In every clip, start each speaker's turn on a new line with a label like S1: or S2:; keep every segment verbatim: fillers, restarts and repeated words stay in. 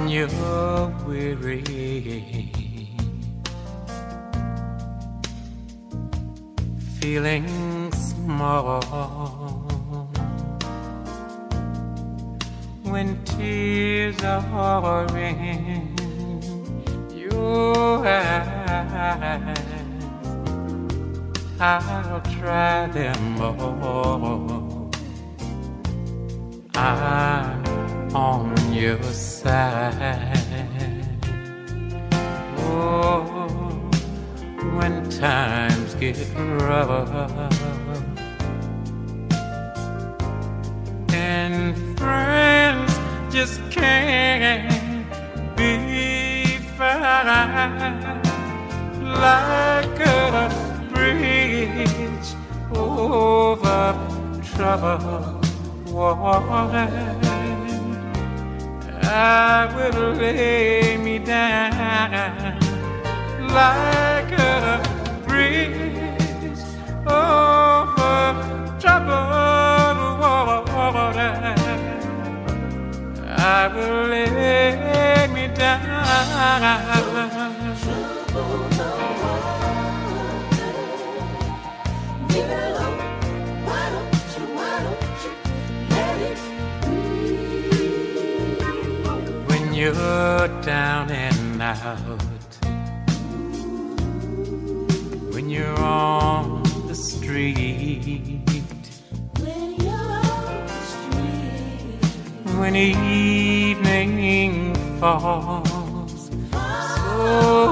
S1: when you're weary, feeling small, when tears are in your eyes, I'll try them all. I'm on your side. Oh, when times get rough and friends just can't be found, like a bridge over troubled water, I will lay me down like a bridge over troubled water. I will lay me down. Leave it alone. Why don't you, why don't you let it be? When you're down and out, when you're on the street, when you're on the street, when evening falls so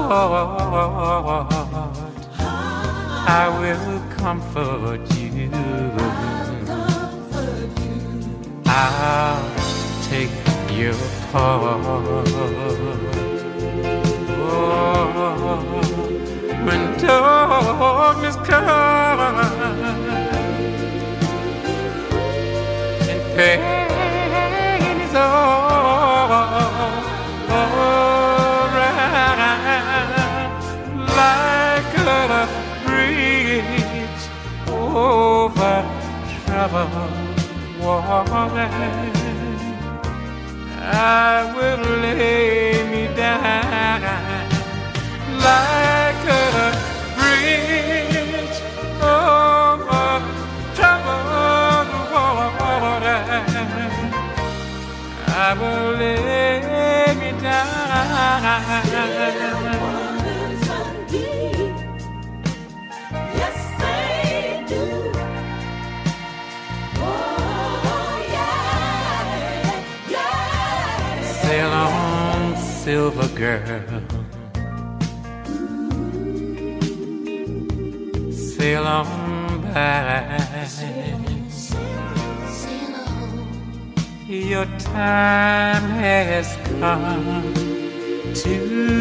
S1: hard, I will comfort you. I'll take your part. Oh, when darkness comes and pain is all around, like a bridge over troubled water, I will lay me down like a bridge over troubled water. I will lay me down. Yes, they do. Oh, yeah, yeah. Sail on, silver girl. Sail on by. Your time has come to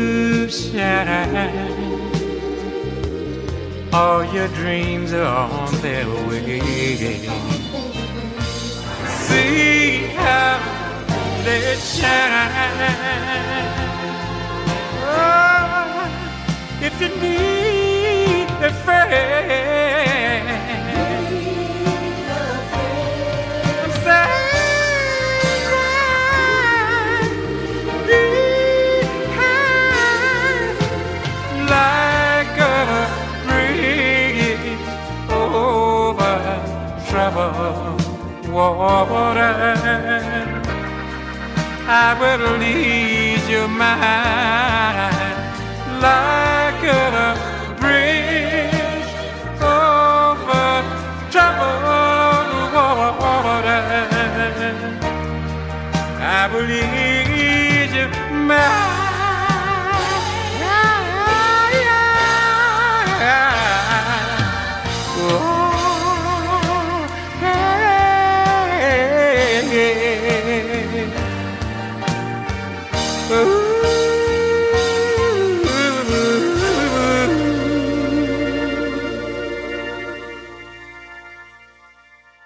S1: shine. All your dreams are on their way. See how they shine. Oh, if you need a friend, water, I will lead your mind like a bridge over troubled water. I will lead